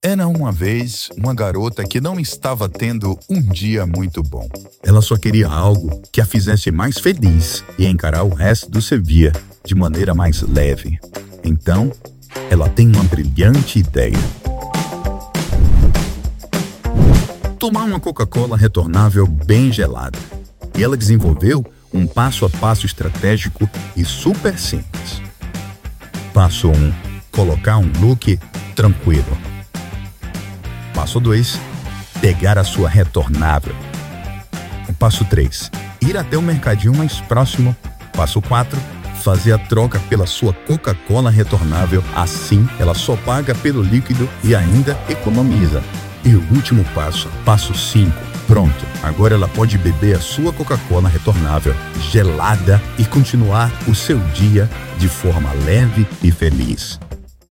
Era uma vez uma garota que não estava tendo um dia muito bom. Ela só queria algo que a fizesse mais feliz e encarar o resto do seu dia de maneira mais leve. Então, ela tem uma brilhante ideia. Tomar uma Coca-Cola retornável bem gelada. E ela desenvolveu um passo a passo estratégico e super simples. Passo 1. Colocar um look tranquilo. Passo 2. Pegar a sua retornável. Passo 3. Ir até o mercadinho mais próximo. Passo 4. Fazer a troca pela sua Coca-Cola retornável. Assim, ela só paga pelo líquido e ainda economiza. E o último passo, passo 5. Pronto, agora ela pode beber a sua Coca-Cola retornável, gelada, e continuar o seu dia de forma leve e feliz.